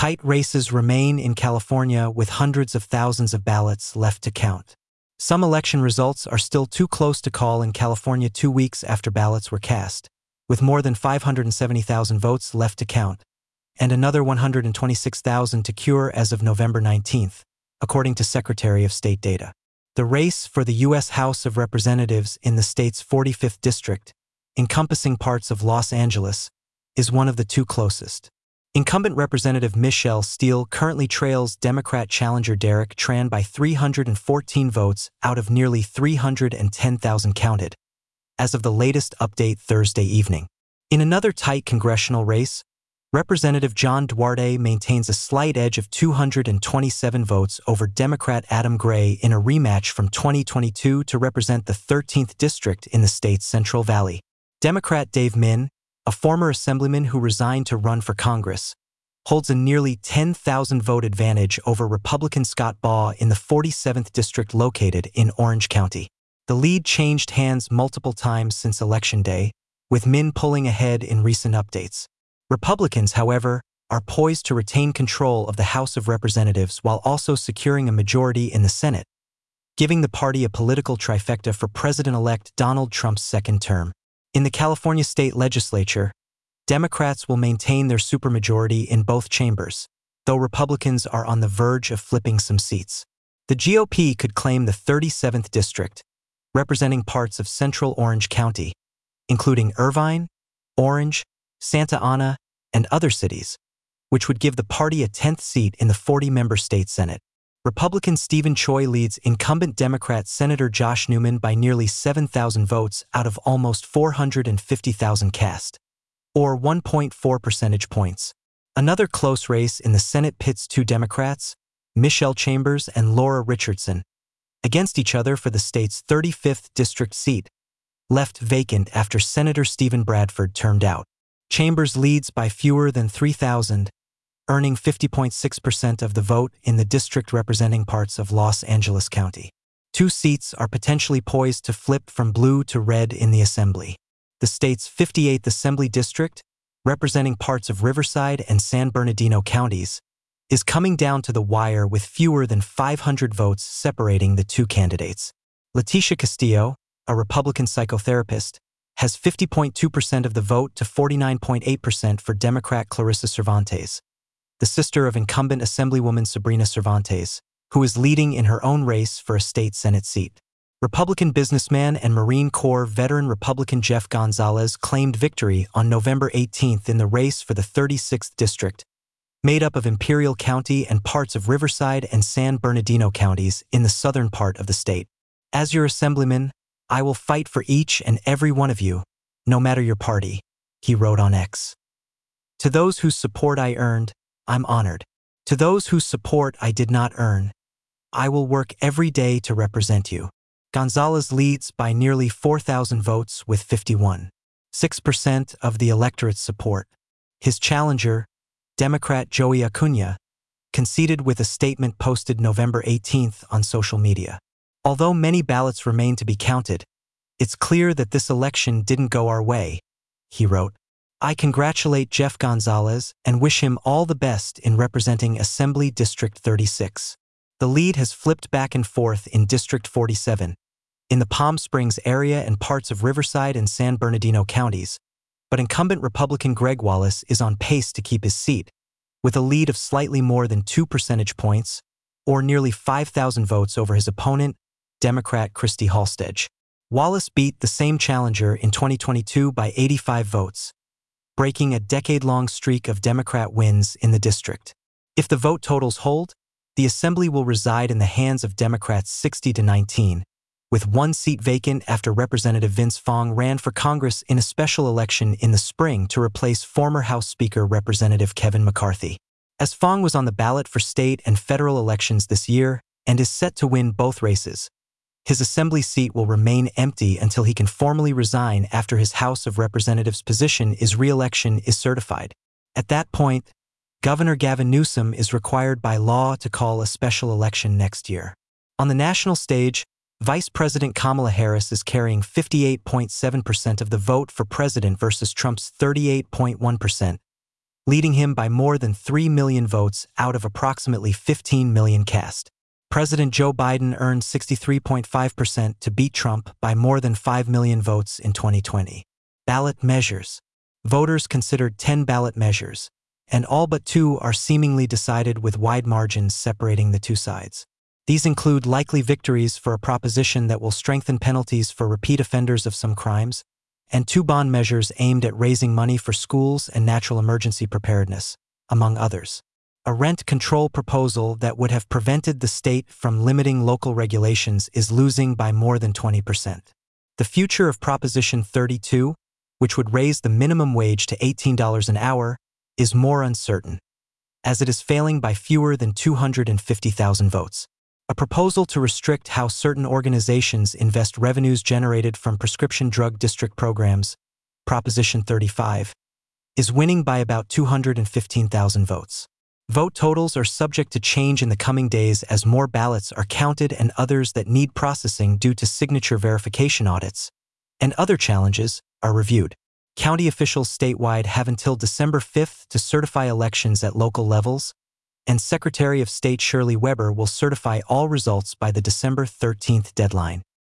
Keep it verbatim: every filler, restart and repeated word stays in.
Tight races remain in California with hundreds of thousands of ballots left to count. Some election results are still too close to call in California two weeks after ballots were cast, with more than five hundred seventy thousand votes left to count, and another one hundred twenty-six thousand to cure as of November nineteenth, according to Secretary of State data. The race for the U S House of Representatives in the state's forty-fifth district, encompassing parts of Los Angeles, is one of the two closest. Incumbent Representative Michelle Steel currently trails Democrat challenger Derek Tran by three hundred fourteen votes out of nearly three hundred ten thousand counted, as of the latest update Thursday evening. In another tight congressional race, Representative John Duarte maintains a slight edge of two hundred twenty-seven votes over Democrat Adam Gray in a rematch from twenty twenty-two to represent the thirteenth district in the state's Central Valley. Democrat Dave Min, a former assemblyman who resigned to run for Congress, holds a nearly ten thousand vote advantage over Republican Scott Baugh in the forty-seventh district located in Orange County. The lead changed hands multiple times since Election Day, with Min pulling ahead in recent updates. Republicans, however, are poised to retain control of the House of Representatives while also securing a majority in the Senate, giving the party a political trifecta for President-elect Donald Trump's second term. In the California state legislature, Democrats will maintain their supermajority in both chambers, though Republicans are on the verge of flipping some seats. The G O P could claim the thirty-seventh district, representing parts of central Orange County, including Irvine, Orange, Santa Ana, and other cities, which would give the party a tenth seat in the forty-member state Senate. Republican Stephen Choi leads incumbent Democrat Senator Josh Newman by nearly seven thousand votes out of almost four hundred fifty thousand cast, or one point four percentage points. Another close race in the Senate pits two Democrats, Michelle Chambers and Laura Richardson, against each other for the state's thirty-fifth district seat, left vacant after Senator Stephen Bradford termed out. Chambers leads by fewer than three thousand, earning fifty point six percent of the vote in the district representing parts of Los Angeles County. Two seats are potentially poised to flip from blue to red in the Assembly. The state's fifty-eighth Assembly District, representing parts of Riverside and San Bernardino counties, is coming down to the wire with fewer than five hundred votes separating the two candidates. Leticia Castillo, a Republican psychotherapist, has fifty point two percent of the vote to forty-nine point eight percent for Democrat Clarissa Cervantes, the sister of incumbent Assemblywoman Sabrina Cervantes, who is leading in her own race for a state Senate seat. Republican businessman and Marine Corps veteran Republican Jeff Gonzalez claimed victory on November eighteenth in the race for the thirty-sixth district, made up of Imperial County and parts of Riverside and San Bernardino counties in the southern part of the state. As your assemblyman, I will fight for each and every one of you, no matter your party, he wrote on X. To those whose support I earned, I'm honored. To those whose support I did not earn, I will work every day to represent you. Gonzalez leads by nearly four thousand votes with fifty-one point six percent of the electorate's support. His challenger, Democrat Joey Acuna, conceded with a statement posted November eighteenth on social media. Although many ballots remain to be counted, it's clear that this election didn't go our way, he wrote. I congratulate Jeff Gonzalez and wish him all the best in representing Assembly District thirty-six. The lead has flipped back and forth in District forty-seven, in the Palm Springs area and parts of Riverside and San Bernardino counties, but incumbent Republican Greg Wallace is on pace to keep his seat, with a lead of slightly more than two percentage points, or nearly five thousand votes over his opponent, Democrat Christy Halstedge. Wallace beat the same challenger in twenty twenty-two by eighty-five votes, breaking a decade-long streak of Democrat wins in the district. If the vote totals hold, the Assembly will reside in the hands of Democrats sixty to nineteen, with one seat vacant after Representative Vince Fong ran for Congress in a special election in the spring to replace former House Speaker Representative Kevin McCarthy. As Fong was on the ballot for state and federal elections this year and is set to win both races, his Assembly seat will remain empty until he can formally resign after his House of Representatives position is re-election is certified. At that point, Governor Gavin Newsom is required by law to call a special election next year. On the national stage, Vice President Kamala Harris is carrying fifty-eight point seven percent of the vote for president versus Trump's thirty-eight point one percent, leading him by more than three million votes out of approximately fifteen million cast. President Joe Biden earned sixty-three point five percent to beat Trump by more than five million votes in twenty twenty. Ballot measures. Voters considered ten ballot measures, and all but two are seemingly decided with wide margins separating the two sides. These include likely victories for a proposition that will strengthen penalties for repeat offenders of some crimes, and two bond measures aimed at raising money for schools and natural emergency preparedness, among others. A rent control proposal that would have prevented the state from limiting local regulations is losing by more than twenty percent. The future of Proposition thirty-two, which would raise the minimum wage to eighteen dollars an hour, is more uncertain, as it is failing by fewer than two hundred fifty thousand votes. A proposal to restrict how certain organizations invest revenues generated from prescription drug district programs, Proposition thirty-five, is winning by about two hundred fifteen thousand votes. Vote totals are subject to change in the coming days as more ballots are counted and others that need processing due to signature verification audits, and other challenges, are reviewed. County officials statewide have until December fifth to certify elections at local levels, and Secretary of State Shirley Weber will certify all results by the December thirteenth deadline.